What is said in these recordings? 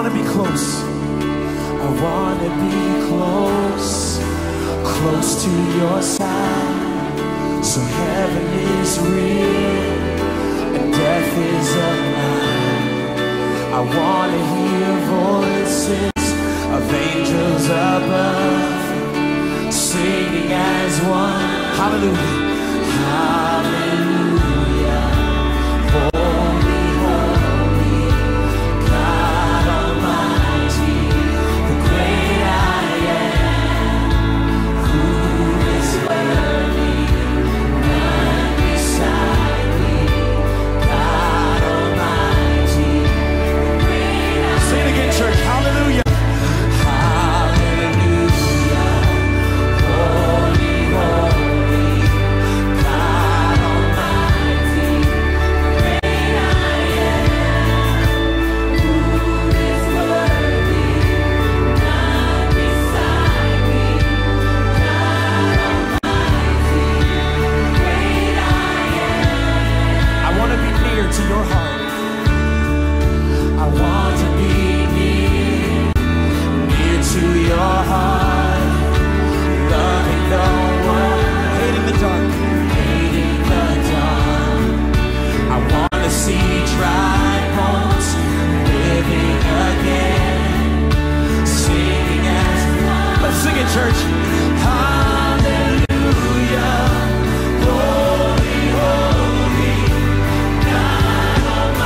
want to be close. I want to be close, close to your side. So heaven is real and death is a lie. I want to hear voices of angels above, singing as one. Hallelujah. Hallelujah. Holy, holy, God Almighty, the great I am, who is worthy, none beside me. God Almighty, the great I am. Say it again, church. Hallelujah. To your heart, I want to be near to your heart, loving the world, hating the dark, hating the dark. I want to see dry bones living again, singing as one. Let's sing it, church. Hallelujah. Holy, holy, God Almighty.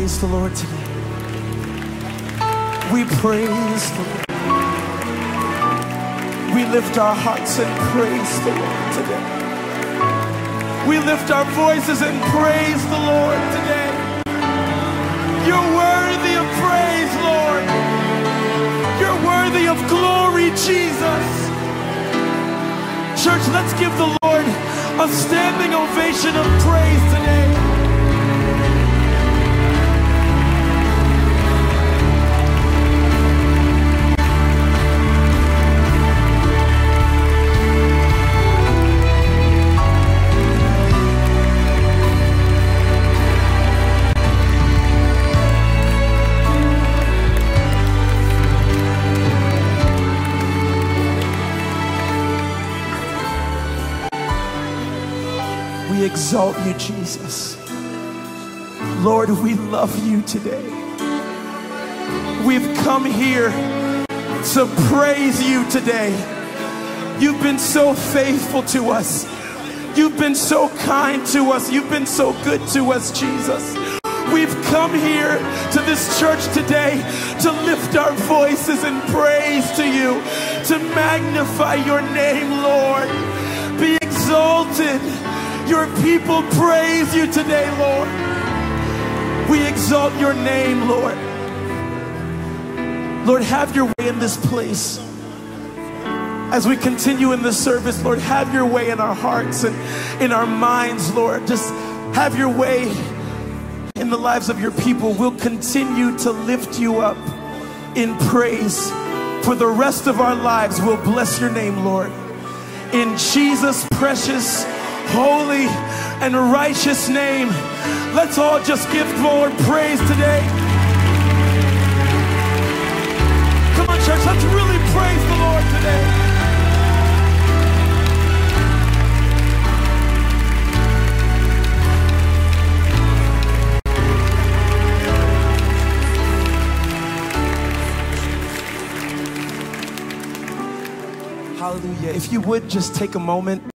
praise the Lord today. We praise the Lord. We lift our hearts and praise the Lord today. We lift our voices and praise the Lord today. You're worthy of praise, Lord. You're worthy of glory, Jesus. Church, let's give the Lord a standing ovation of praise today. We exalt you, Jesus. Lord, we love you today. We've come here to praise you today. You've been so faithful to us. You've been so kind to us. You've been so good to us, Jesus. We've come here to this church today to lift our voices in praise to you, to magnify your name, Lord. Be exalted. Your people praise you today, Lord. We exalt your name, Lord. Lord, have your way in this place. As we continue in this service, Lord, have your way in our hearts and in our minds, Lord. Just have your way in the lives of your people. We'll continue to lift you up in praise. For the rest of our lives, we'll bless your name, Lord. In Jesus' precious, holy, and righteous name, let's all just give the Lord praise today. Come on, church, let's really praise the Lord today. Hallelujah. If you would just take a moment.